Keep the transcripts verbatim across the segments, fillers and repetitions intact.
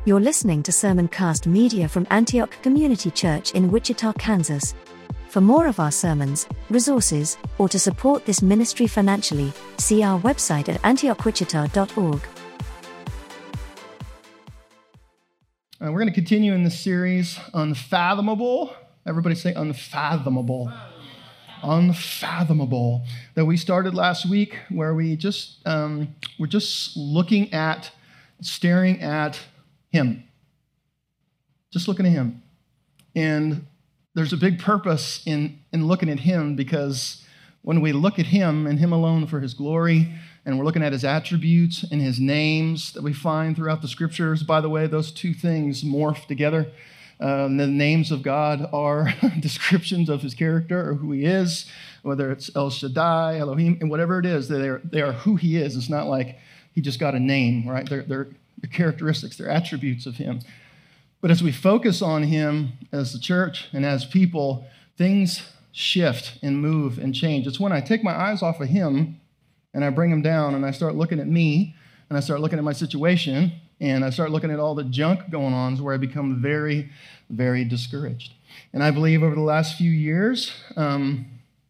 You're listening to Sermoncast Media from Antioch Community Church in Wichita, Kansas. For more of our sermons, resources, or to support this ministry financially, see our website at antioch wichita dot org. Uh, we're going to continue in this series, Unfathomable. Everybody say unfathomable. Unfathomable. That we started last week, where we just, um, we're just looking at, staring at Him. Just looking at Him. And there's a big purpose in, in looking at Him, because when we look at Him and Him alone for His glory, and we're looking at His attributes and His names that we find throughout the Scriptures. By the way, those two things morph together. Uh, the names of God are descriptions of His character or who He is, whether it's El Shaddai, Elohim, and whatever it is, they are, they are who He is. It's not like He just got a name, right? They're, they're the characteristics, they're attributes of Him. But as we focus on Him as the church and as people, things shift and move and change. It's when I take my eyes off of Him and I bring Him down and I start looking at me and I start looking at my situation and I start looking at all the junk going on is where I become very, very discouraged. And I believe over the last few years, um,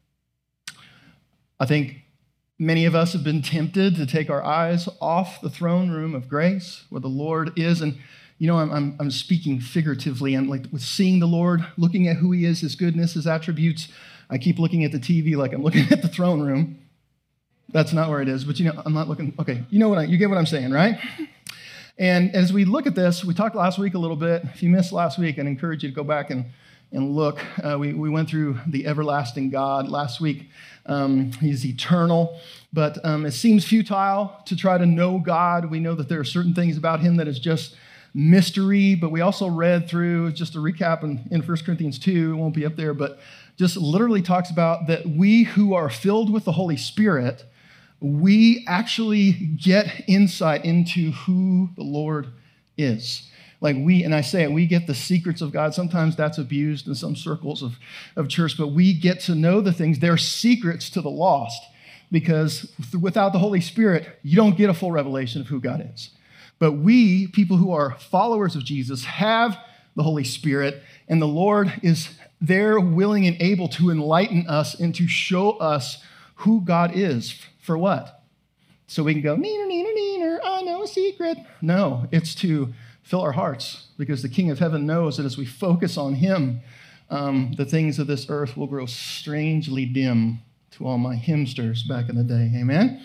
I think many of us have been tempted to take our eyes off the throne room of grace where the Lord is. And, you know, I'm, I'm, I'm speaking figuratively. I'm like with seeing the Lord, looking at who He is, His goodness, His attributes. I keep looking at the T V like I'm looking at the throne room. That's not where it is, but, you know, I'm not looking. Okay, you know what I, you get what I'm saying, right? And as we look at this, we talked last week a little bit. If you missed last week, I'd encourage you to go back and, and look. Uh, we, we went through the everlasting God last week. Um, he's eternal, but um, it seems futile to try to know God. We know that there are certain things about Him that is just mystery, but we also read through, just a recap in, in First Corinthians two, it won't be up there, but just literally talks about that we who are filled with the Holy Spirit, we actually get insight into who the Lord is. Like we, and I say it, we get the secrets of God. Sometimes that's abused in some circles of, of church, but we get to know the things. They're secrets to the lost, because without the Holy Spirit, you don't get a full revelation of who God is. But we, people who are followers of Jesus, have the Holy Spirit, and the Lord is there willing and able to enlighten us and to show us who God is. For what? So we can go, neener, neener, neener, I know a secret. No, it's to fill our hearts, because the King of Heaven knows that as we focus on Him, um, the things of this earth will grow strangely dim, to all my hymnsters back in the day. Amen?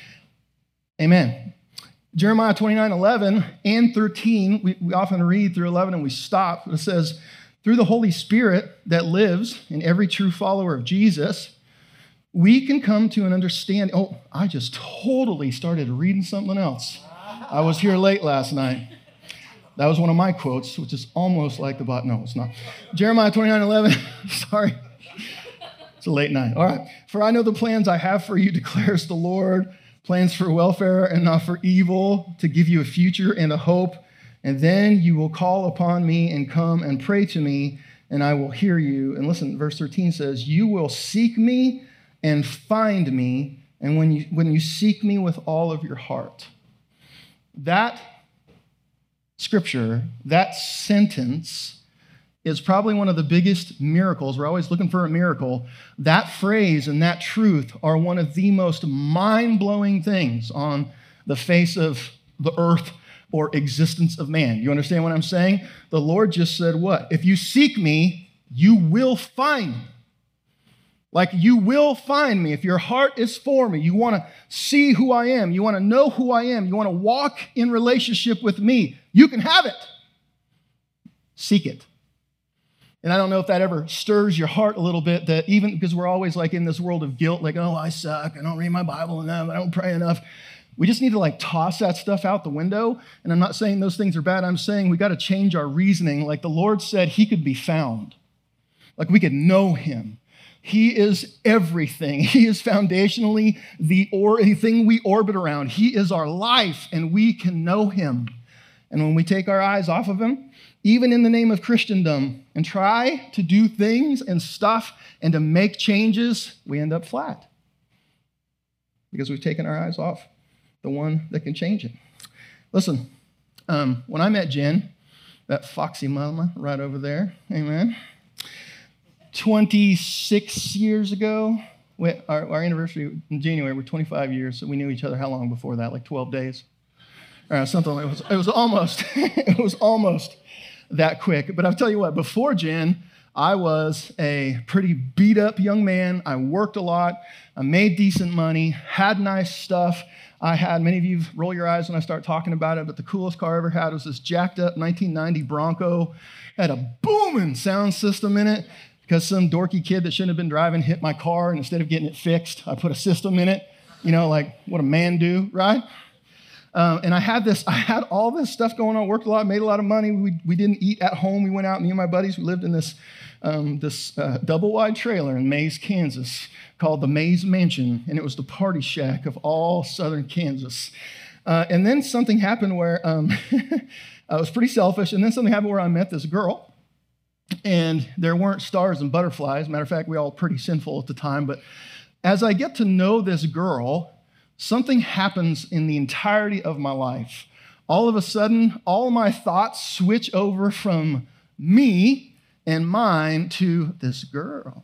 Amen. Jeremiah twenty-nine, eleven and thirteen, we, we often read through eleven and we stop. It says, through the Holy Spirit that lives in every true follower of Jesus, we can come to an understanding. Oh, I just totally started reading something else. I was here late last night. That was one of my quotes, which is almost like the bot. No, it's not. Jeremiah twenty-nine, eleven. Sorry. It's a late night. All right. For I know the plans I have for you, declares the Lord, plans for welfare and not for evil, to give you a future and a hope. And then you will call upon me and come and pray to me, and I will hear you. And listen, verse thirteen says, you will seek me and find me, and when you when you seek me with all of your heart. That scripture, that sentence, is probably one of the biggest miracles. We're always looking for a miracle. That phrase and that truth are one of the most mind-blowing things on the face of the earth or existence of man. You understand what I'm saying? The Lord just said what? If you seek me, you will find me. Like, you will find me. If your heart is for me, you want to see who I am, you want to know who I am, you want to walk in relationship with me, you can have it. Seek it. And I don't know if that ever stirs your heart a little bit, that even because we're always like in this world of guilt, like, oh, I suck, I don't read my Bible enough, I don't pray enough. We just need to like toss that stuff out the window. And I'm not saying those things are bad. I'm saying we got to change our reasoning. Like the Lord said, He could be found. Like we could know Him. He is everything. He is foundationally the, or, the thing we orbit around. He is our life, and we can know Him. And when we take our eyes off of Him, even in the name of Christendom, and try to do things and stuff and to make changes, we end up flat. Because we've taken our eyes off the one that can change it. Listen, Um, when I met Jen, that foxy mama right over there, amen, twenty-six years ago, we, our, our anniversary in January, we're twenty-five years, so we knew each other how long before that, like twelve days? Or something like that. It was, it was almost, it was almost that quick. But I'll tell you what, before Jen, I was a pretty beat up young man. I worked a lot. I made decent money, had nice stuff. I had, many of you roll your eyes when I start talking about it, but the coolest car I ever had was this jacked up nineteen ninety Bronco. Had a booming sound system in it because some dorky kid that shouldn't have been driving hit my car, and instead of getting it fixed, I put a system in it. You know, like what a man do, right? Um, and I had this, I had all this stuff going on, worked a lot, made a lot of money. We, we didn't eat at home. We went out, me and my buddies, we lived in this, um, this uh, double-wide trailer in Mays, Kansas, called the Mays Mansion, and it was the party shack of all southern Kansas. Uh, and then something happened where um, I was pretty selfish, and then something happened where I met this girl, and there weren't stars and butterflies. Matter of fact, we all pretty sinful at the time, but as I get to know this girl, something happens in the entirety of my life. All of a sudden, all my thoughts switch over from me and mine to this girl,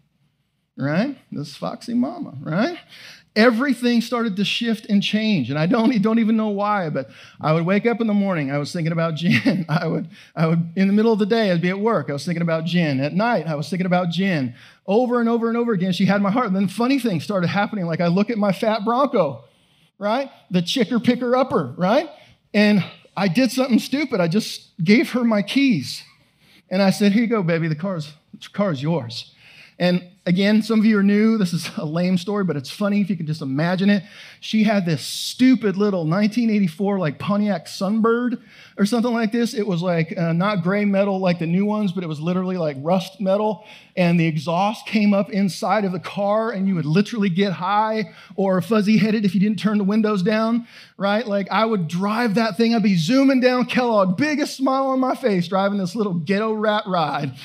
right? This foxy mama, right? Everything started to shift and change, and I don't, don't even know why, but I would wake up in the morning, I was thinking about Jen. I would, I would, in the middle of the day, I'd be at work, I was thinking about Jen. At night, I was thinking about Jen. Over and over and over again, she had my heart. And then funny things started happening, like I look at my fat Bronco, right? The chicker picker upper, right? And I did something stupid. I just gave her my keys. And I said, here you go, baby, the car's, the car's yours. And again, some of you are new. This is a lame story, but it's funny if you can just imagine it. She had this stupid little nineteen eighty-four like Pontiac Sunbird or something like this. It was like uh, not gray metal like the new ones, but it was literally like rust metal. And the exhaust came up inside of the car, and you would literally get high or fuzzy-headed if you didn't turn the windows down, right? Like I would drive that thing. I'd be zooming down Kellogg, biggest smile on my face, driving this little ghetto rat ride.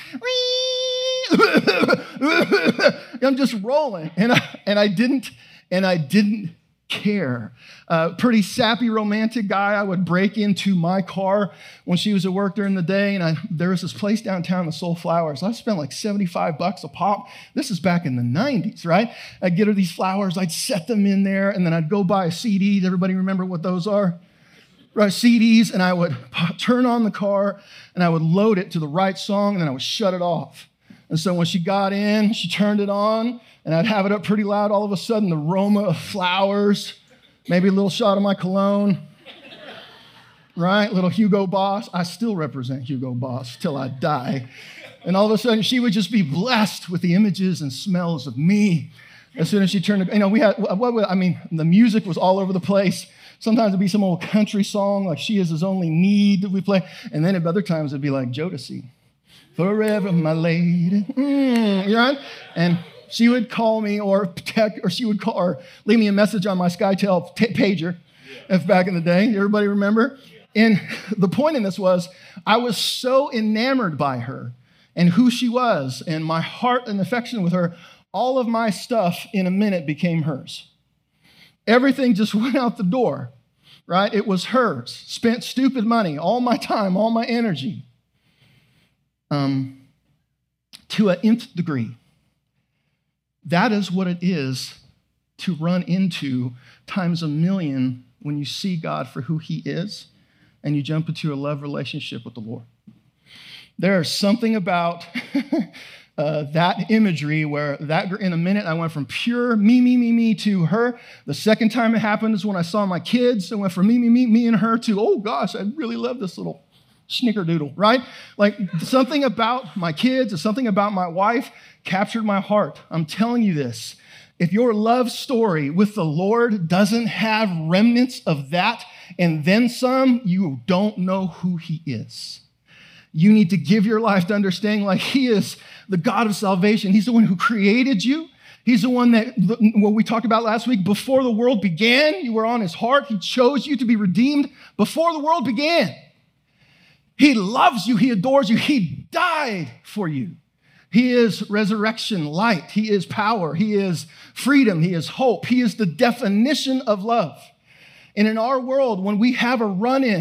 I'm just rolling, and I, and I didn't, and I didn't care. Uh, pretty sappy, romantic guy. I would break into my car when she was at work during the day, and I, there was this place downtown that sold flowers. I spent like seventy-five bucks a pop. This is back in the nineties, right? I'd get her these flowers. I'd set them in there, and then I'd go buy a C D. Does everybody remember what those are? Right, C Ds, and I would turn on the car, and I would load it to the right song, and then I would shut it off. And so when she got in, she turned it on, and I'd have it up pretty loud. All of a sudden, the aroma of flowers, maybe a little shot of my cologne, right? Little Hugo Boss. I still represent Hugo Boss till I die. And all of a sudden, she would just be blessed with the images and smells of me. As soon as she turned, you know, we had, what, I mean, the music was all over the place. Sometimes it'd be some old country song, like She Is His Only Need that we play. And then at other times, it'd be like Jodeci. Forever, my lady. Mm, you know? And she would call me or text, or she would call or leave me a message on my SkyTel t- pager. If back in the day, everybody remember? And the point in this was I was so enamored by her and who she was and my heart and affection with her, all of my stuff in a minute became hers. Everything just went out the door, right? It was hers. Spent stupid money, all my time, all my energy. Um, to an nth degree. That is what it is to run into times a million when you see God for who he is and you jump into a love relationship with the Lord. There's something about uh, that imagery where that in a minute I went from pure me, me, me, me to her. The second time it happened is when I saw my kids. I went from me, me, me, me and her to, oh gosh, I really love this little snickerdoodle, right? Like something about my kids or something about my wife captured my heart. I'm telling you this. If your love story with the Lord doesn't have remnants of that and then some, you don't know who he is. You need to give your life to understanding like he is the God of salvation. He's the one who created you. He's the one that, what we talked about last week, before the world began, you were on his heart. He chose you to be redeemed before the world began. He loves you. He adores you. He died for you. He is resurrection light. He is power. He is freedom. He is hope. He is the definition of love. And in our world, when we have a run-in,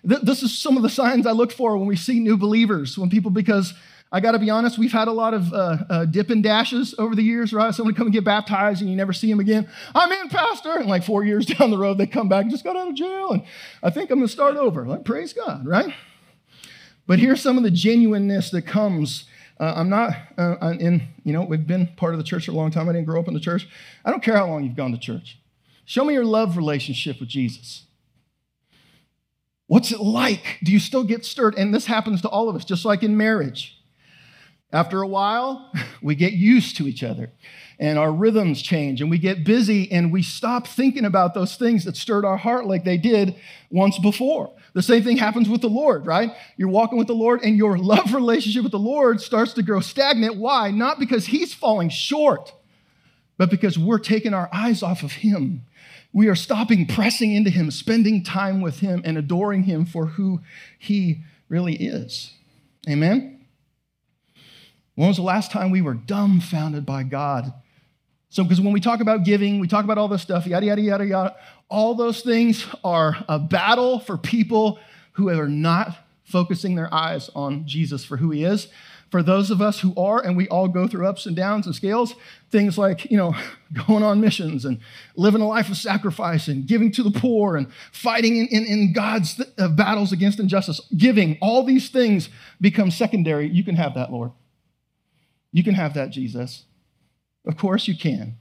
th- this is some of the signs I look for when we see new believers, when people, because I got to be honest, we've had a lot of uh, uh, dip and dashes over the years, right? Someone come and get baptized and you never see them again. I'm in, Pastor. And like four years down the road, they come back and just got out of jail. And I think I'm going to start over. Like, praise God, right? But here's some of the genuineness that comes. Uh, I'm not uh, in, you know, we've been part of the church for a long time. I didn't grow up in the church. I don't care how long you've gone to church. Show me your love relationship with Jesus. What's it like? Do you still get stirred? And this happens to all of us, just like in marriage. After a while, we get used to each other and our rhythms change and we get busy and we stop thinking about those things that stirred our heart like they did once before. The same thing happens with the Lord, right? You're walking with the Lord and your love relationship with the Lord starts to grow stagnant. Why? Not because he's falling short, but because we're taking our eyes off of him. We are stopping pressing into him, spending time with him and adoring him for who he really is. Amen? When was the last time we were dumbfounded by God? So, because when we talk about giving, we talk about all this stuff, yada, yada, yada, yada. All those things are a battle for people who are not focusing their eyes on Jesus for who he is. For those of us who are, and we all go through ups and downs and scales, things like, you know, going on missions and living a life of sacrifice and giving to the poor and fighting in, in, in God's uh, battles against injustice, giving, all these things become secondary. You can have that, Lord. You can have that, Jesus. Of course you can.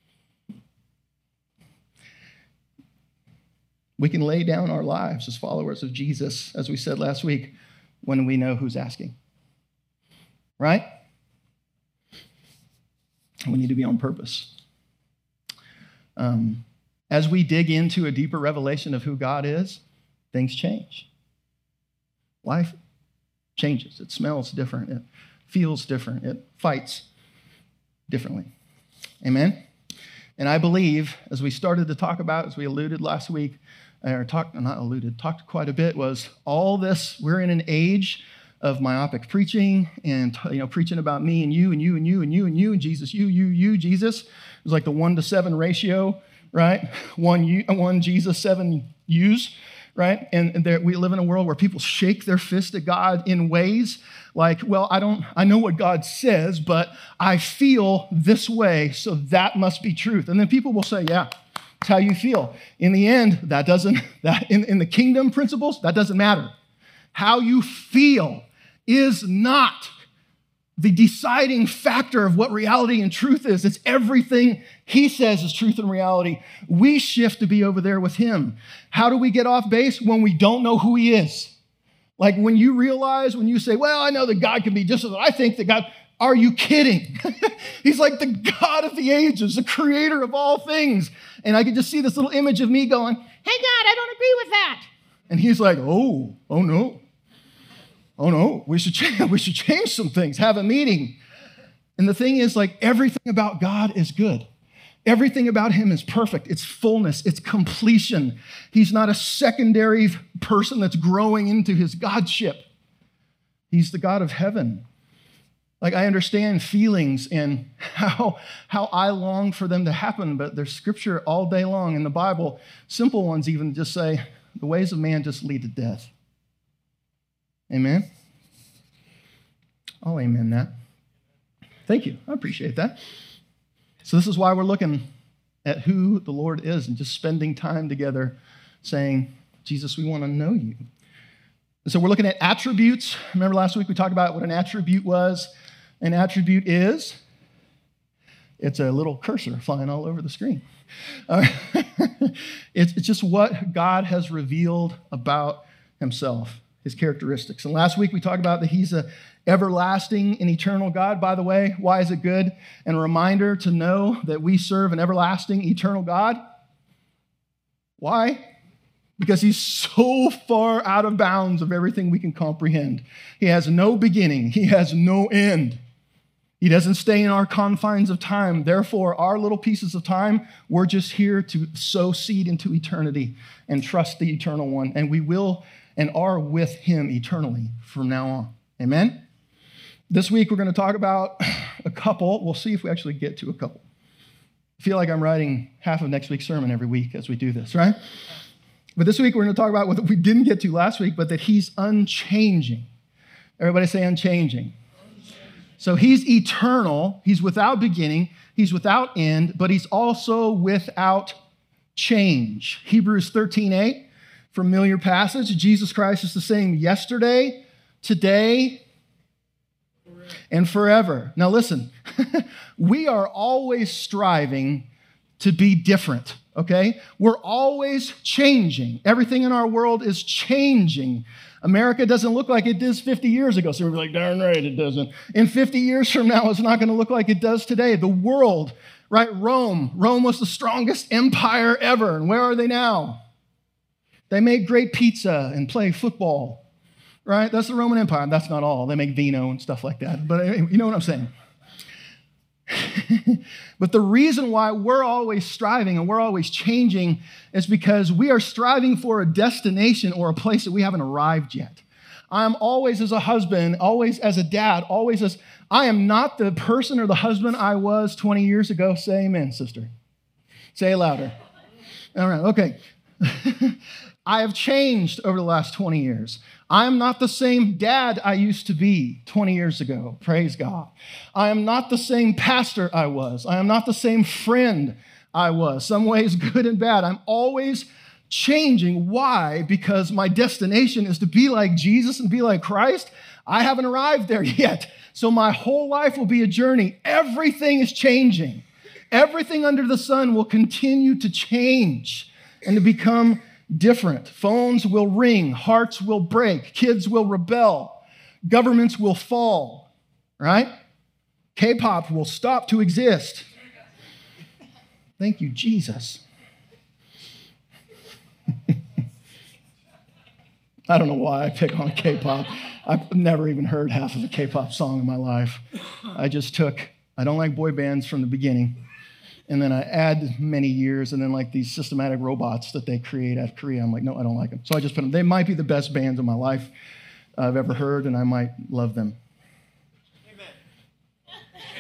We can lay down our lives as followers of Jesus, as we said last week, when we know who's asking. Right? We need to be on purpose. Um, as we dig into a deeper revelation of who God is, things change. Life changes. It smells different. It feels different. It fights differently. Amen? And I believe, as we started to talk about, as we alluded last week, or talked, not alluded, talked quite a bit, was all this, we're in an age of myopic preaching and, you know, preaching about me and you and you and you and you and you and Jesus, you, you, you, Jesus. It was like the one to seven ratio, right? One, you, one Jesus, seven yous, right? And, and there, we live in a world where people shake their fist at God in ways like, well, I don't, I know what God says, but I feel this way, so that must be truth. And then people will say, yeah, it's how you feel. In the end, that doesn't, that in, in the kingdom principles, that doesn't matter. How you feel is not the deciding factor of what reality and truth is. It's everything he says is truth and reality. We shift to be over there with him. How do we get off base? When we don't know who he is. Like when you realize, when you say, well, I know that God can be just as I think that God, are you kidding? He's like the God of the ages, the creator of all things. And I could just see this little image of me going, hey, God, I don't agree with that. And he's like, oh, oh no. Oh no, we should change, we should change some things, have a meeting. And the thing is, like, everything about God is good. Everything about him is perfect. It's fullness, it's completion. He's not a secondary person that's growing into his godship. He's the God of heaven. Like, I understand feelings and how, how I long for them to happen, but there's scripture all day long in the Bible, simple ones even, just say, the ways of man just lead to death. Amen? I'll amen that. Thank you. I appreciate that. So this is why we're looking at who the Lord is and just spending time together saying, Jesus, we want to know you. And so we're looking at attributes. Remember last week we talked about what an attribute was? An attribute is, it's a little cursor flying all over the screen. Uh, it's, it's just what God has revealed about himself, his characteristics. And last week we talked about that he's a everlasting and eternal God. By the way, why is it good? And a reminder to know that we serve an everlasting, eternal God. Why? Because he's so far out of bounds of everything we can comprehend. He has no beginning. He has no end. He doesn't stay in our confines of time. Therefore, our little pieces of time, we're just here to sow seed into eternity and trust the eternal one. And we will and are with him eternally from now on. Amen? This week, we're going to talk about a couple. We'll see if we actually get to a couple. I feel like I'm writing half of next week's sermon every week as we do this, right? But this week we're going to talk about what we didn't get to last week, but that he's unchanging. Everybody say unchanging. So he's eternal, he's without beginning, he's without end, but he's also without change. Hebrews thirteen eight, familiar passage. Jesus Christ is the same yesterday, today, and forever. Now listen, we are always striving to be different, okay? We're always changing. Everything in our world is changing. America doesn't look like it did fifty years ago, so we're like, darn right it doesn't. In fifty years from now, it's not going to look like it does today. The world, right? Rome. Rome was the strongest empire ever, and where are they now? They make great pizza and play football, right? That's the Roman Empire. That's not all. They make vino and stuff like that, but you know what I'm saying. But the reason why we're always striving and we're always changing is because we are striving for a destination or a place that we haven't arrived yet. I'm always as a husband, always as a dad, always as, I am not the person or the husband I was twenty years ago. Say amen, sister. Say it louder. All right, okay. I have changed over the last twenty years. I am not the same dad I used to be twenty years ago. Praise God. I am not the same pastor I was. I am not the same friend I was. Some ways good and bad. I'm always changing. Why? Because my destination is to be like Jesus and be like Christ. I haven't arrived there yet. So my whole life will be a journey. Everything is changing. Everything under the sun will continue to change and to become different. Phones will ring, hearts will break, kids will rebel, governments will fall, right? K-pop will stop to exist. Thank you, Jesus. I don't know why I pick on K-pop. I've never even heard half of a K-pop song in my life. I just took, I don't like boy bands from the beginning. And then I add many years, and then like these systematic robots that they create out of Korea. I'm like, no, I don't like them. So I just put them. They might be the best bands of my life I've ever heard, and I might love them. Amen.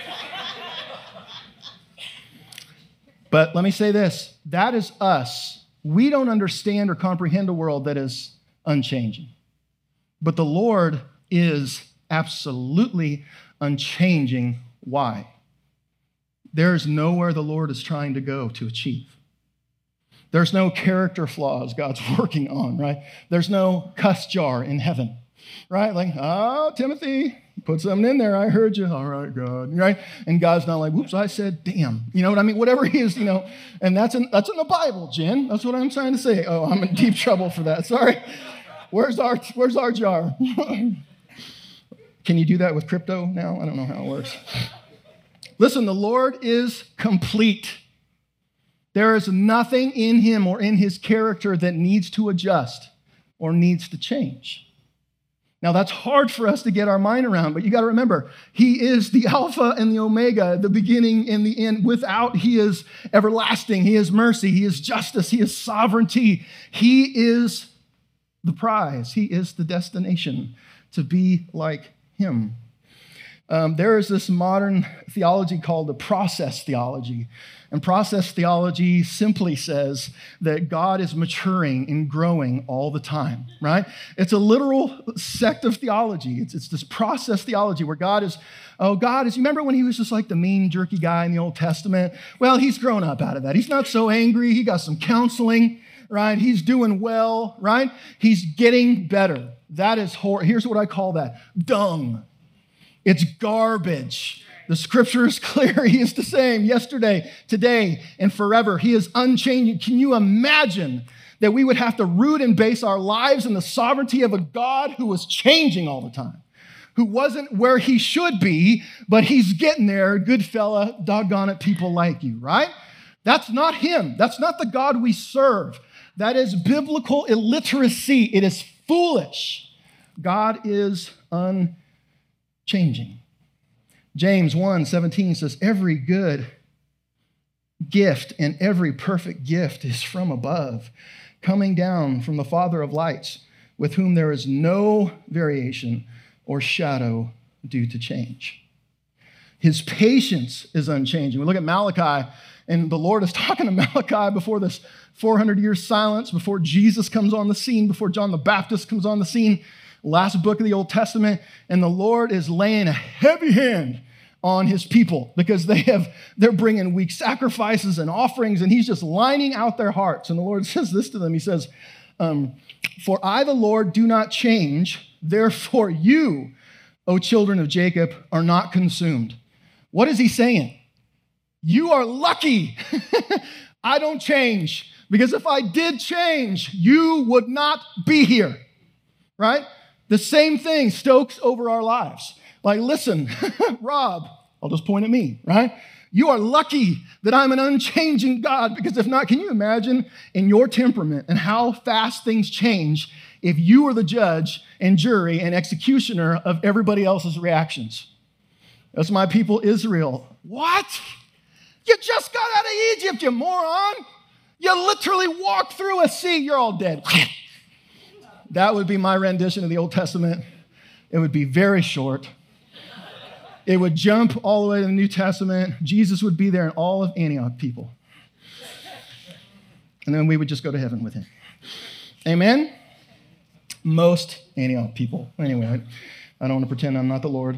But let me say this. That is us. We don't understand or comprehend a world that is unchanging. But the Lord is absolutely unchanging. Why? There's nowhere the Lord is trying to go to achieve. There's no character flaws God's working on, right? There's no cuss jar in heaven, right? Like, oh, Timothy, put something in there. I heard you. All right, God, right? And God's not like, whoops, I said, damn. You know what I mean? Whatever he is, you know, and that's in, that's in the Bible, Jen. That's what I'm trying to say. Oh, I'm in deep trouble for that. Sorry. Where's our, where's our jar? Can you do that with crypto now? I don't know how it works. Listen, the Lord is complete. There is nothing in him or in his character that needs to adjust or needs to change. Now, that's hard for us to get our mind around, but you got to remember, he is the Alpha and the Omega, the beginning and the end. Without, he is everlasting. He is mercy. He is justice. He is sovereignty. He is the prize. He is the destination to be like him. Um, there is this modern theology called the process theology. And process theology simply says that God is maturing and growing all the time, right? It's a literal sect of theology. It's, it's this process theology where God is, oh, God is, you remember when he was just like the mean, jerky guy in the Old Testament? Well, he's grown up out of that. He's not so angry. He got some counseling, right? He's doing well, right? He's getting better. That is, hor- here's what I call that, dung. It's garbage. The scripture is clear. He is the same yesterday, today, and forever. He is unchanging. Can you imagine that we would have to root and base our lives in the sovereignty of a God who was changing all the time, who wasn't where he should be, but he's getting there. Good fella, doggone it, people like you, right? That's not him. That's not the God we serve. That is biblical illiteracy. It is foolish. God is unchanging. Changing. James one seventeen says, every good gift and every perfect gift is from above, coming down from the Father of lights, with whom there is no variation or shadow due to change. His patience is unchanging. We look at Malachi, And the Lord is talking to Malachi before this four hundred year silence, before Jesus comes on the scene, before John the Baptist comes on the scene, last book of the Old Testament. And the Lord is laying a heavy hand on his people because they have, they're bringing weak sacrifices and offerings, and he's just lining out their hearts. And the Lord says this to them. He says, um, for I, the Lord, do not change. Therefore you, O children of Jacob, are not consumed. What is he saying? You are lucky. I don't change, because if I did change, you would not be here, right? The same thing stokes over our lives. Like, listen, Rob, I'll just point at me, right? You are lucky that I'm an unchanging God, because if not, can you imagine in your temperament and how fast things change if you were the judge and jury and executioner of everybody else's reactions? That's my people, Israel. What? You just got out of Egypt, you moron. You literally walked through a sea. You're all dead. That would be my rendition of the Old Testament. It would be very short. It would jump all the way to the New Testament. Jesus would be there and all of Antioch people. And then we would just go to heaven with him. Amen? Most Antioch people. Anyway, I, I don't want to pretend I'm not the Lord.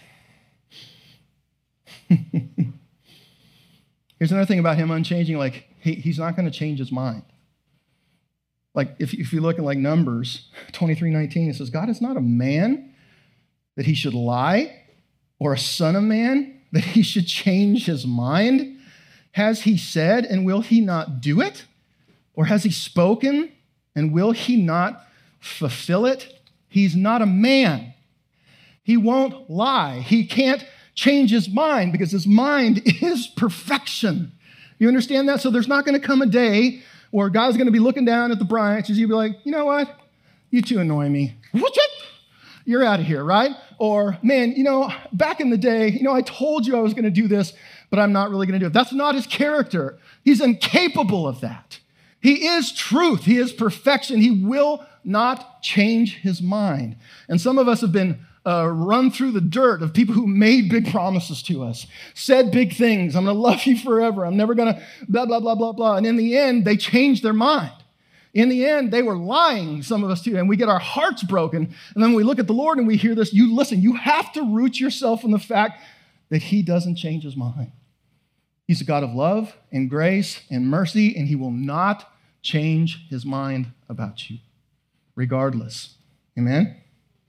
Here's another thing about him unchanging. Like, he, he's not going to change his mind. Like, if, if you look at like Numbers twenty-three nineteen, it says, God is not a man that he should lie, or a son of man that he should change his mind. Has he said, and will he not do it? Or has he spoken, and will he not fulfill it? He's not a man. He won't lie. He can't change his mind, because his mind is perfection. You understand that? So there's not going to come a day where God's going to be looking down at the branches. You'll be like, you know what? You two annoy me. You're out of here, right? Or, man, you know, back in the day, you know, I told you I was going to do this, but I'm not really going to do it. That's not his character. He's incapable of that. He is truth. He is perfection. He will not change his mind. And some of us have been uh, run through the dirt of people who made big promises to us, said big things. I'm going to love you forever. I'm never going to blah, blah, blah, blah, blah. And in the end, they changed their mind. In the end, they were lying, some of us too, and we get our hearts broken. And then we look at the Lord and we hear this. You listen, you have to root yourself in the fact that he doesn't change his mind. He's a God of love and grace and mercy, and he will not change his mind about you, regardless. Amen?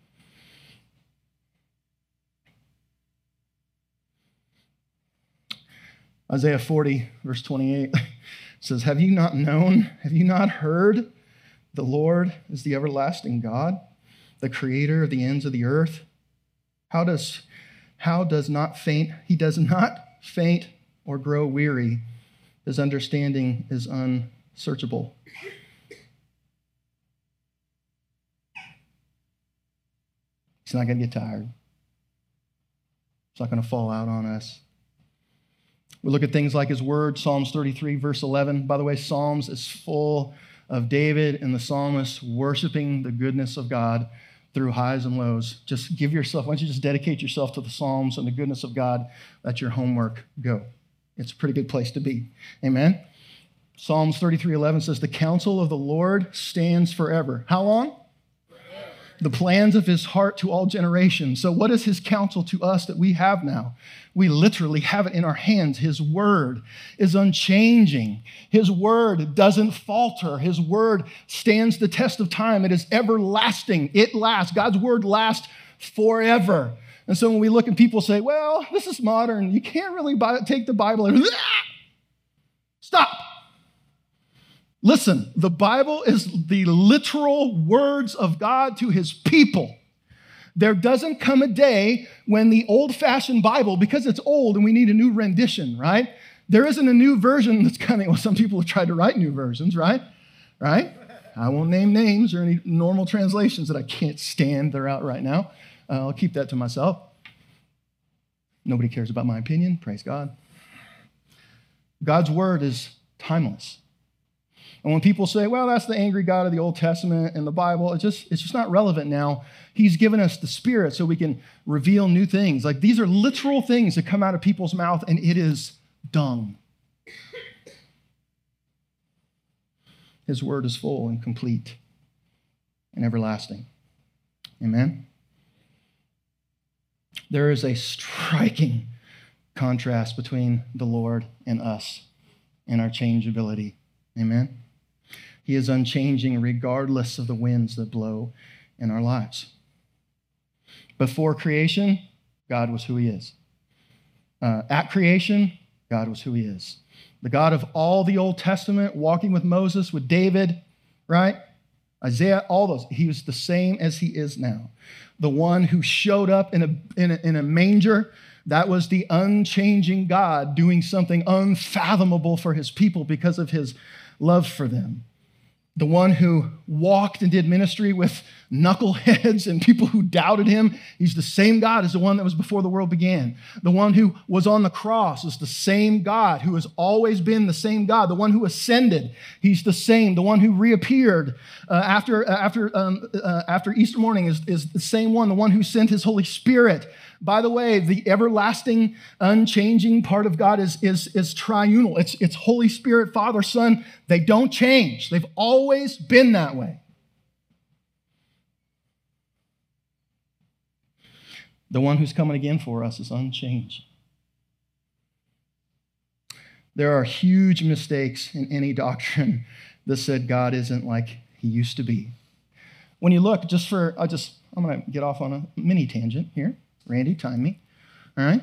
Isaiah forty, verse twenty-eight. says, have you not known, have you not heard? The Lord is the everlasting God, the creator of the ends of the earth. How does, how does not faint, he does not faint or grow weary. His understanding is unsearchable. He's not going to get tired. It's not going to fall out on us. We look at things like his word, Psalms thirty-three, verse eleven. By the way, Psalms is full of David and the psalmist worshiping the goodness of God through highs and lows. Just give yourself, why don't you just dedicate yourself to the Psalms and the goodness of God? Let your homework go. It's a pretty good place to be. Amen? Psalms thirty-three eleven says, the counsel of the Lord stands forever. How long? The plans of his heart to all generations. So what is his counsel to us that we have now? We literally have it in our hands. His word is unchanging. His word doesn't falter. His word stands the test of time. It is everlasting. It lasts. God's word lasts forever. And so when we look and people say, well, this is modern. You can't really buy, take the Bible and stop. Listen, the Bible is the literal words of God to his people. There doesn't come a day when the old-fashioned Bible, because it's old and we need a new rendition, right? There isn't a new version that's coming. Well, some people have tried to write new versions, right? Right? I won't name names or any normal translations that I can't stand. They're out right now. Uh, I'll keep that to myself. Nobody cares about my opinion. Praise God. God's word is timeless. And when people say, well, that's the angry God of the Old Testament and the Bible, it's just, it's just not relevant now. He's given us the Spirit so we can reveal new things. Like, these are literal things that come out of people's mouth, and it is dung. His word is full and complete and everlasting. Amen? There is a striking contrast between the Lord and us and our changeability. Amen? He is unchanging regardless of the winds that blow in our lives. Before creation, God was who he is. Uh, at creation, God was who he is. The God of all the Old Testament, walking with Moses, with David, right? Isaiah, all those. He was the same as he is now. The one who showed up in a, in a, in a manger, that was the unchanging God doing something unfathomable for his people because of his love for them. The one who walked and did ministry with knuckleheads and people who doubted him, he's the same God as the one that was before the world began. The one who was on the cross is the same God who has always been the same God. The one who ascended, he's the same. The one who reappeared uh, after, uh, after, um, uh, after Easter morning is, is the same one. The one who sent his Holy Spirit. By the way, the everlasting, unchanging part of God is, is, is triunal. It's, it's Holy Spirit, Father, Son. They don't change. They've always been that way. The one who's coming again for us is unchanged. There are huge mistakes in any doctrine that said God isn't like he used to be. When you look, just for, I just, I'm going to get off on a mini tangent here. Randy, time me. All right?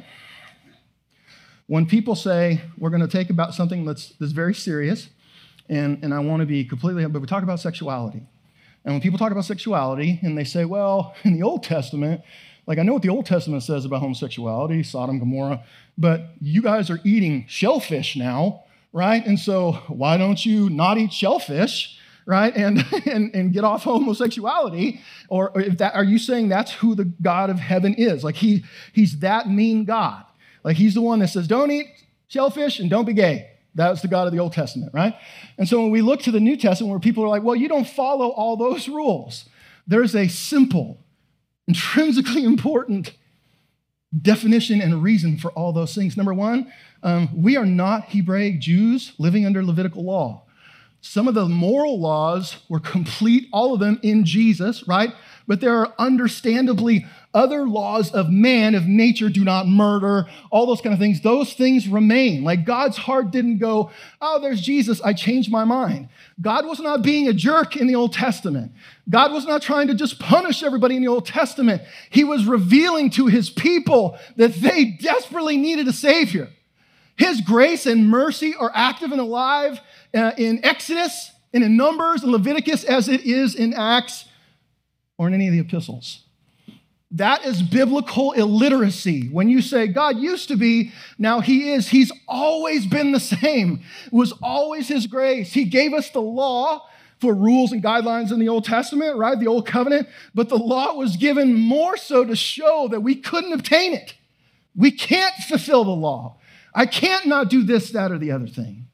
When people say we're going to take about something that's, that's very serious, and, and I want to be completely, but we talk about sexuality. And when people talk about sexuality and they say, well, in the Old Testament, like I know what the Old Testament says about homosexuality, Sodom, Gomorrah, but you guys are eating shellfish now, right? And so why don't you not eat shellfish? Right, and, and and get off homosexuality, or, or if that, are you saying that's who the God of heaven is? Like he he's that mean God. Like he's the one that says, don't eat shellfish and don't be gay. That's the God of the Old Testament, right? And so when we look to the New Testament where people are like, well, you don't follow all those rules. There's a simple, intrinsically important definition and reason for all those things. Number one, um, we are not Hebraic Jews living under Levitical law. Some of the moral laws were complete, all of them in Jesus, right? But there are understandably other laws of man, of nature, do not murder, all those kind of things. Those things remain. Like God's heart didn't go, oh, there's Jesus, I changed my mind. God was not being a jerk in the Old Testament. God was not trying to just punish everybody in the Old Testament. He was revealing to his people that they desperately needed a Savior. His grace and mercy are active and alive uh, in Exodus and in Numbers and Leviticus as it is in Acts or in any of the epistles. That is biblical illiteracy. When you say God used to be, now he is. He's always been the same. It was always his grace. He gave us the law for rules and guidelines in the Old Testament, right? The Old Covenant. But the law was given more so to show that we couldn't obtain it. We can't fulfill the law. I can't not do this, that, or the other thing.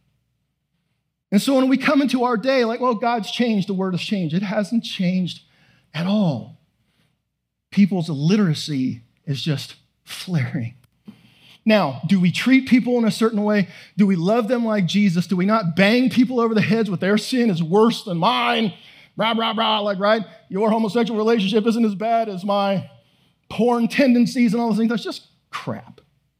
And so when we come into our day, like, well, God's changed, the word has changed. It hasn't changed at all. People's illiteracy is just flaring. Now, do we treat people in a certain way? Do we love them like Jesus? Do we not bang people over the heads with their sin is worse than mine? Rah, rah, rah, like, right? Your homosexual relationship isn't as bad as my porn tendencies and all those things. That's just crap.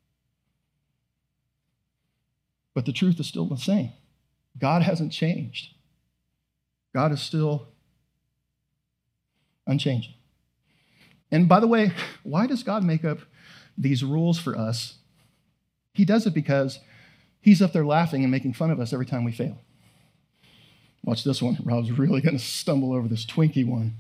But the truth is still the same. God hasn't changed. God is still unchanging. And by the way, why does God make up these rules for us? He does it because he's up there laughing and making fun of us every time we fail. Watch this one. Rob's really going to stumble over this Twinkie one.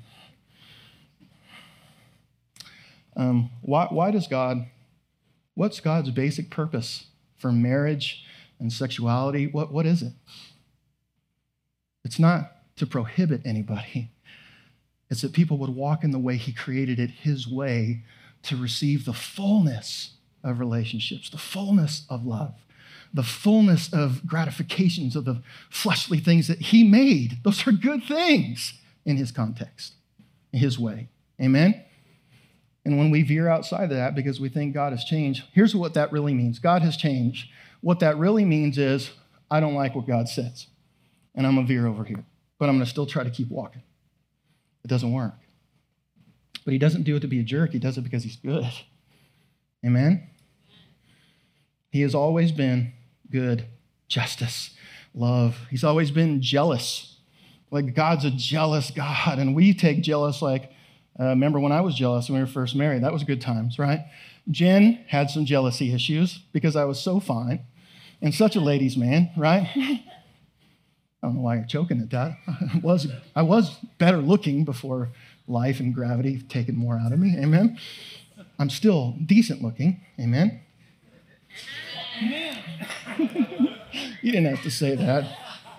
Um, why, why does God, what's God's basic purpose for marriage and sexuality? What, what is it? It's not to prohibit anybody. It's that people would walk in the way he created it, his way, to receive the fullness of relationships, the fullness of love, the fullness of gratifications of the fleshly things that he made. Those are good things in his context, in his way. Amen? And when we veer outside of that because we think God has changed, here's what that really means. God has changed. What that really means is I don't like what God says, and I'm going to veer over here, but I'm going to still try to keep walking. It doesn't work. But he doesn't do it to be a jerk. He does it because he's good. Amen? He has always been good, justice, love. He's always been jealous. Like God's a jealous God, and we take jealous like, uh, remember when I was jealous when we were first married? That was good times, right? Jen had some jealousy issues because I was so fine and such a ladies' man, right? I don't know why you're choking at that. I was, I was better looking before life and gravity taken more out of me, amen? I'm still decent looking, amen? You didn't have to say that.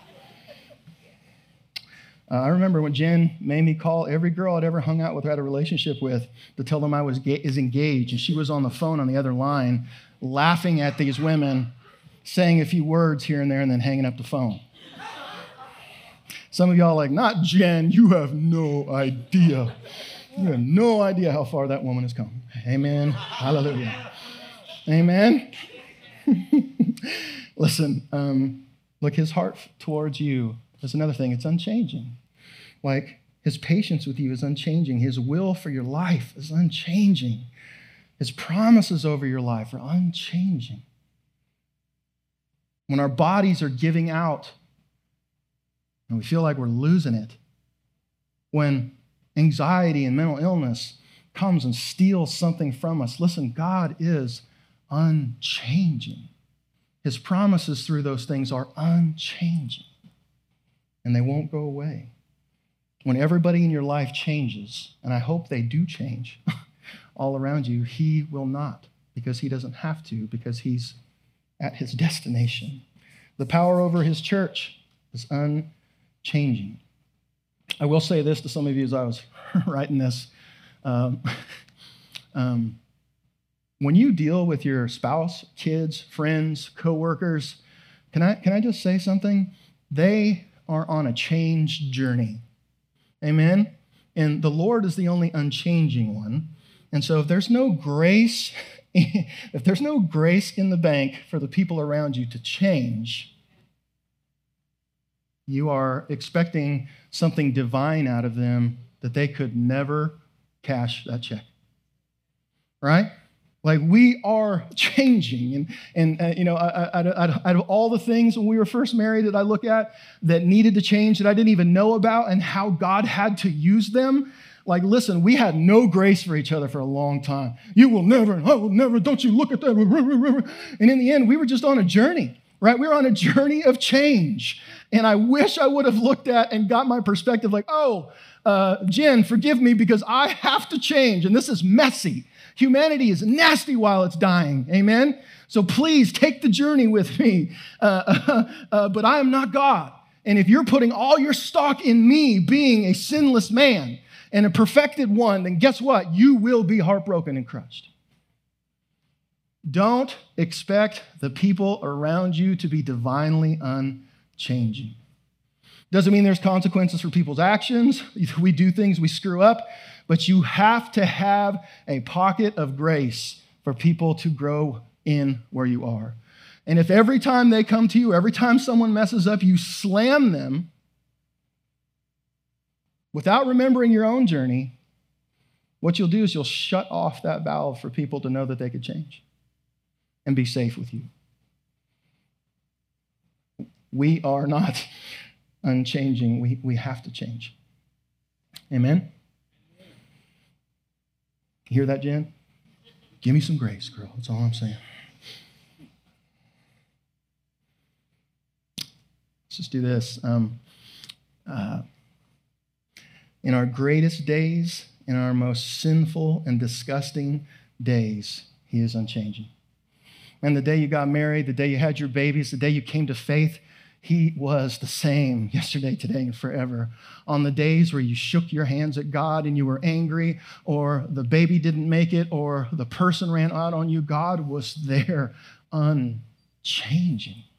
Uh, I remember when Jen made me call every girl I'd ever hung out with or had a relationship with to tell them I was ga- is engaged, and she was on the phone on the other line laughing at these women, saying a few words here and there, and then hanging up the phone. Some of y'all are like, not Jen, you have no idea. You have no idea how far that woman has come. Amen. Hallelujah. Amen. Listen, um, look, his heart towards you is another thing. It's unchanging. Like, his patience with you is unchanging. His will for your life is unchanging. His promises over your life are unchanging. When our bodies are giving out and we feel like we're losing it, when anxiety and mental illness comes and steals something from us, listen, God is unchanging. His promises through those things are unchanging, and they won't go away. When everybody in your life changes, and I hope they do change all around you, he will not, because he doesn't have to, because he's at his destination. The power over his church is unchanging. I will say this to some of you as I was writing this. Um, um, when you deal with your spouse, kids, friends, coworkers, can I, can I just say something? They are on a change journey. Amen? And the Lord is the only unchanging one. And so if there's no grace, if there's no grace in the bank for the people around you to change, you are expecting something divine out of them that they could never cash that check. Right? Like, we are changing. And, and uh, you know, out of, out of all the things when we were first married that I look at that needed to change that I didn't even know about and how God had to use them, like, listen, we had no grace for each other for a long time. You will never, and I will never, don't you look at that. And in the end, we were just on a journey, right? We were on a journey of change. And I wish I would have looked at and got my perspective like, oh, uh, Jen, forgive me because I have to change. And this is messy. Humanity is nasty while it's dying, amen? So please take the journey with me. Uh, uh, uh, but I am not God. And if you're putting all your stock in me being a sinless man and a perfected one, then guess what? You will be heartbroken and crushed. Don't expect the people around you to be divinely unchanging. Doesn't mean there's consequences for people's actions. We do things, we screw up. But you have to have a pocket of grace for people to grow in where you are. And if every time they come to you, every time someone messes up, you slam them without remembering your own journey, what you'll do is you'll shut off that valve for people to know that they could change and be safe with you. We are not unchanging. We, we have to change. Amen? You hear that, Jen? Give me some grace, girl. That's all I'm saying. Let's just do this. Um, uh, in our greatest days, in our most sinful and disgusting days, he is unchanging. And the day you got married, the day you had your babies, the day you came to faith, he was the same yesterday, today, and forever. On the days where you shook your hands at God and you were angry, or the baby didn't make it, or the person ran out on you, God was there unchanging.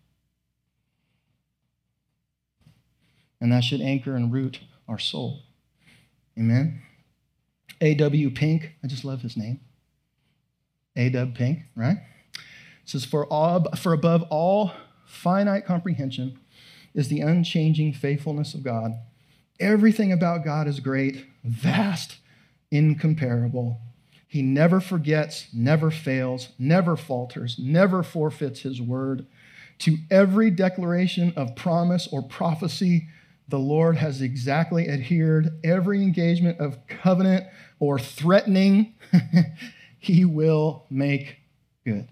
And that should anchor and root our soul. Amen? A W Pink, I just love his name. A W Pink, right? It says, for, all, for above all finite comprehension is the unchanging faithfulness of God. Everything about God is great, vast, incomparable. He never forgets, never fails, never falters, never forfeits his word. To every declaration of promise or prophecy, the Lord has exactly adhered. Every engagement of covenant or threatening, he will make good.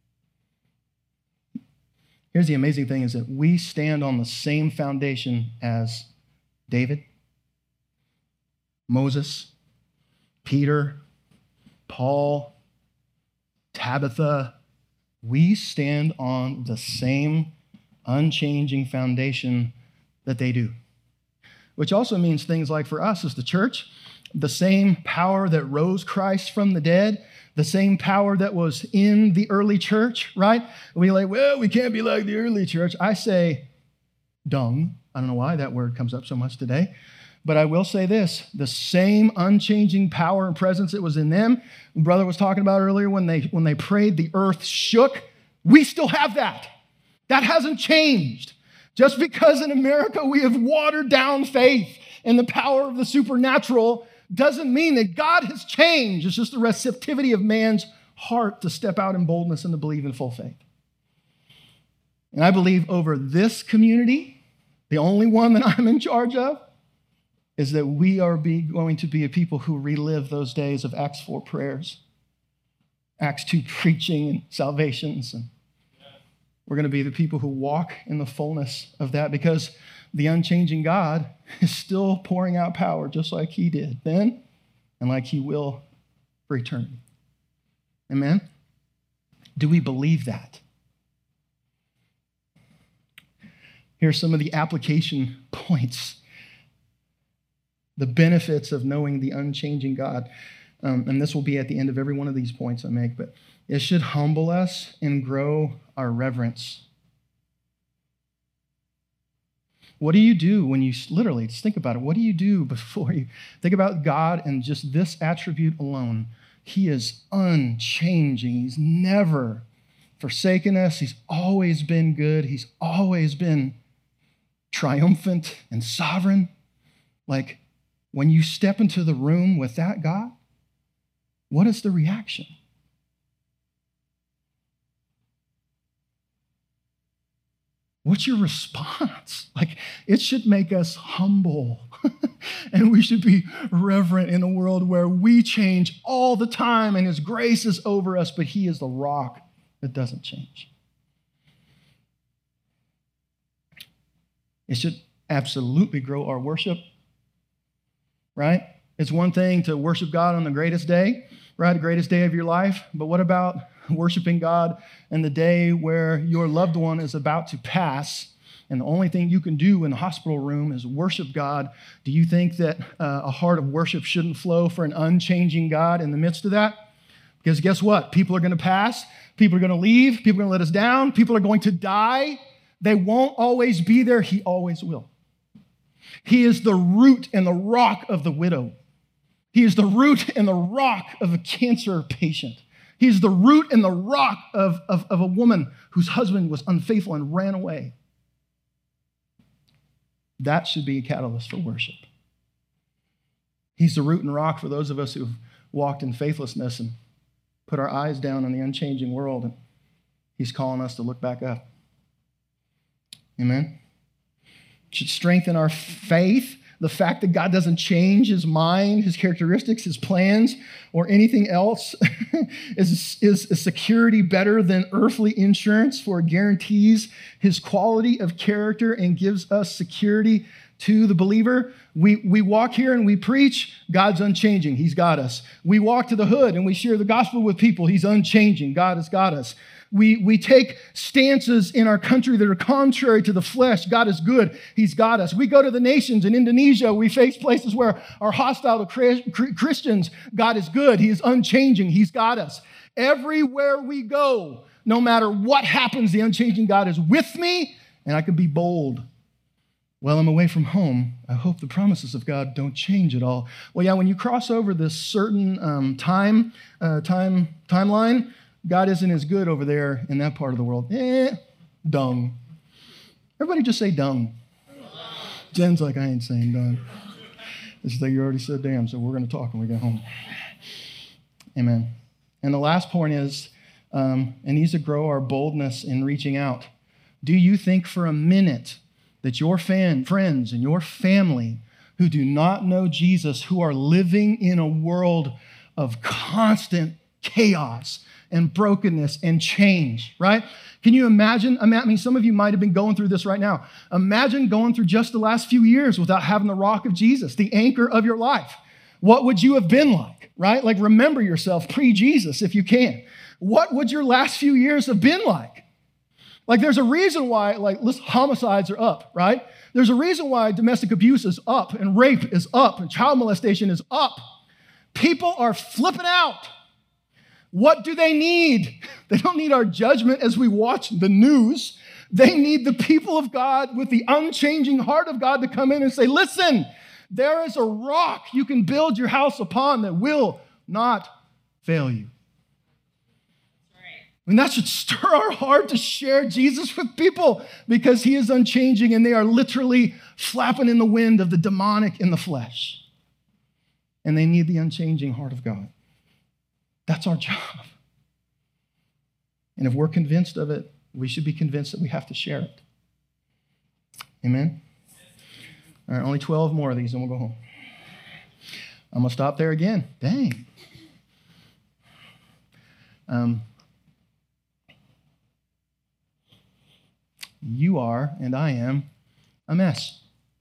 Here's the amazing thing is that we stand on the same foundation as David, Moses, Peter, Paul, Tabitha. We stand on the same unchanging foundation that they do, which also means things like for us as the church, the same power that rose Christ from the dead, the same power that was in the early church, right? We like, well, we can't be like the early church. I say dung. I don't know why that word comes up so much today. But I will say this, the same unchanging power and presence that was in them, brother was talking about earlier when they, when they prayed, the earth shook. We still have that. That hasn't changed. Just because in America we have watered down faith and the power of the supernatural doesn't mean that God has changed. It's just the receptivity of man's heart to step out in boldness and to believe in full faith. And I believe over this community, the only one that I'm in charge of, is that we are be, going to be a people who relive those days of Acts four prayers, Acts two preaching and salvations. And we're going to be the people who walk in the fullness of that because the unchanging God is still pouring out power just like he did then and like he will for eternity. Amen? Do we believe that? Here's some of the application points. The benefits of knowing the unchanging God. Um, and this will be at the end of every one of these points I make, but it should humble us and grow our reverence. What do you do when you, literally, just think about it. What do you do before you think about God and just this attribute alone? He is unchanging. He's never forsaken us. He's always been good. He's always been triumphant and sovereign. Like, when you step into the room with that God, what is the reaction? What's your response? Like, it should make us humble. And we should be reverent in a world where we change all the time and his grace is over us, but he is the rock that doesn't change. It should absolutely grow our worship. Right? It's one thing to worship God on the greatest day, right? The greatest day of your life. But what about worshiping God in the day where your loved one is about to pass and the only thing you can do in the hospital room is worship God? Do you think that uh, a heart of worship shouldn't flow for an unchanging God in the midst of that? Because guess what? People are going to pass. People are going to leave. People are going to let us down. People are going to die. They won't always be there. He always will. He is the root and the rock of the widow. He is the root and the rock of a cancer patient. He is the root and the rock of, of, of a woman whose husband was unfaithful and ran away. That should be a catalyst for worship. He's the root and rock for those of us who've walked in faithlessness and put our eyes down on the unchanging world. And he's calling us to look back up. Amen? It should strengthen our faith. The fact that God doesn't change his mind, his characteristics, his plans, or anything else is, is a security better than earthly insurance, for it guarantees his quality of character and gives us security to the believer. We, we walk here and we preach, God's unchanging. He's got us. We walk to the hood and we share the gospel with people. He's unchanging. God has got us. We, we take stances in our country that are contrary to the flesh. God is good. He's got us. We go to the nations in Indonesia. We face places where are hostile to Christians. God is good. He is unchanging. He's got us. Everywhere we go, no matter what happens, the unchanging God is with me, and I can be bold. Well, I'm away from home. I hope the promises of God don't change at all. Well, yeah, when you cross over this certain um, time, uh, time timeline, God isn't as good over there in that part of the world. Eh, Dung. Everybody just say dung. Jen's like, I ain't saying dung. It's like you already said damn, so we're going to talk when we get home. Amen. And the last point is, um, it needs to grow our boldness in reaching out. Do you think for a minute that your fan, friends and your family who do not know Jesus, who are living in a world of constant chaos and brokenness and change, right? Can you imagine? I mean, some of you might have been going through this right now. Imagine going through just the last few years without having the rock of Jesus, the anchor of your life. What would you have been like, right? Like, remember yourself pre-Jesus if you can. What would your last few years have been like? Like, there's a reason why, like, listen, homicides are up, right? There's a reason why domestic abuse is up and rape is up and child molestation is up. People are flipping out. What do they need? They don't need our judgment as we watch the news. They need the people of God with the unchanging heart of God to come in and say, listen, there is a rock you can build your house upon that will not fail you. And that should stir our heart to share Jesus with people because he is unchanging and they are literally flapping in the wind of the demonic in the flesh. And they need the unchanging heart of God. That's our job. And if we're convinced of it, we should be convinced that we have to share it. Amen? All right, only twelve more of these and we'll go home. I'm going to stop there again. Dang. Um, you are, and I am, a mess.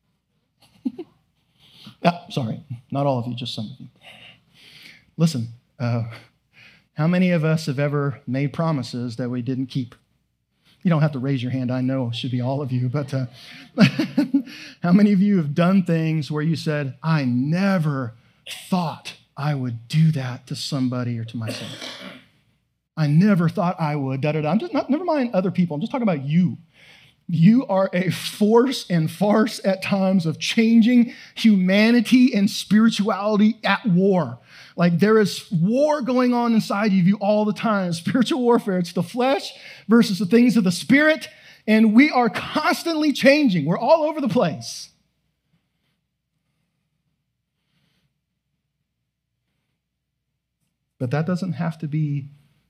ah, sorry, not all of you, just some of you. Listen, uh, how many of us have ever made promises that we didn't keep? You don't have to raise your hand. I know it should be all of you, but uh, how many of you have done things where you said, I never thought I would do that to somebody or to myself? I never thought I would, da da da. I'm just not, never mind other people. I'm just talking about you. You are a force and farce at times of changing humanity and spirituality at war. Like there is war going on inside of you all the time. Spiritual warfare, it's the flesh versus the things of the spirit. And we are constantly changing. We're all over the place. But that doesn't have to be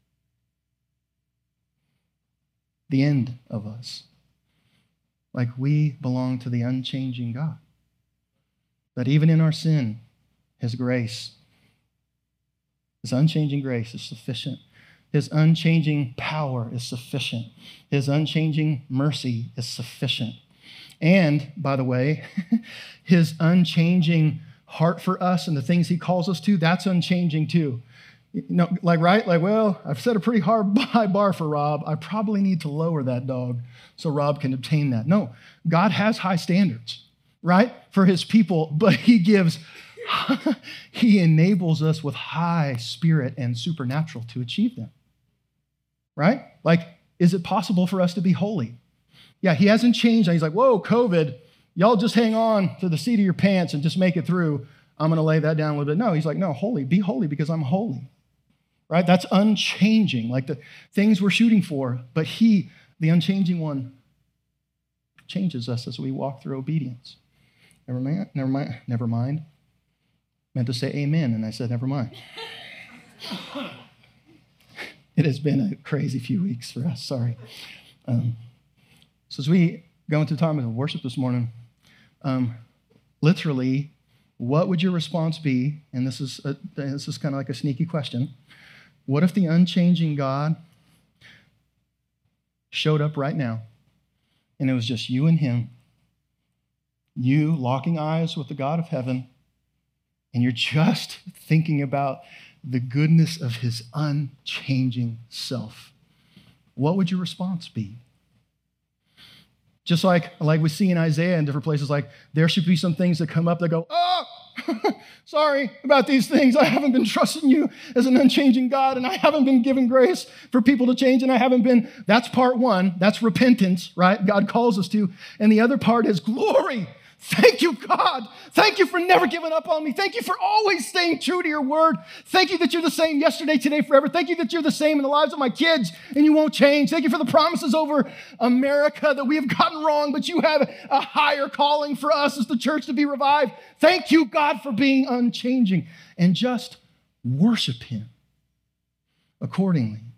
the end of us. Like we belong to the unchanging God. That even in our sin, his grace, his unchanging grace is sufficient. His unchanging power is sufficient. His unchanging mercy is sufficient. And, by the way, his unchanging heart for us and the things he calls us to, that's unchanging too. You know, like, right? Like, well, I've set a pretty hard high bar for Rob. I probably need to lower that dog so Rob can obtain that. No, God has high standards, right, for his people, but he gives, he enables us with high spirit and supernatural to achieve them, right? Like, is it possible for us to be holy? Yeah, he hasn't changed. He's like, whoa, COVID, y'all just hang on to the seat of your pants and just make it through. I'm going to lay that down a little bit. No, he's like, no, holy, be holy because I'm holy. Right? That's unchanging, like the things we're shooting for. But he, the unchanging one, changes us as we walk through obedience. Never mind, never mind, never mind. Meant to say amen, and I said never mind. It has been a crazy few weeks for us, sorry. Um, so as we go into time of worship this morning, um, literally, what would your response be? And this is a, this is kind of like a sneaky question. What if the unchanging God showed up right now and it was just you and him, you locking eyes with the God of heaven, and you're just thinking about the goodness of his unchanging self? What would your response be? Just like, like we see in Isaiah and different places, like there should be some things that come up that go, oh, sorry about these things. I haven't been trusting you as an unchanging God, and I haven't been giving grace for people to change, and I haven't been. That's part one. That's repentance, right? God calls us to. And the other part is glory. Thank you, God. Thank you for never giving up on me. Thank you for always staying true to your word. Thank you that you're the same yesterday, today, forever. Thank you that you're the same in the lives of my kids and you won't change. Thank you for the promises over America that we have gotten wrong, but you have a higher calling for us as the church to be revived. Thank you, God, for being unchanging, and just worship him accordingly.